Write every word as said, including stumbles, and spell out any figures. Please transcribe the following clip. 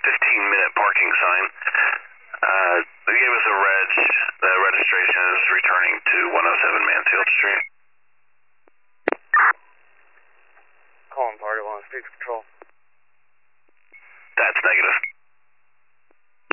fifteen minute parking sign. Uh, they gave us a reg. The registration is returning to one oh seven Mansfield Street. Calling party one, speed control. That's negative.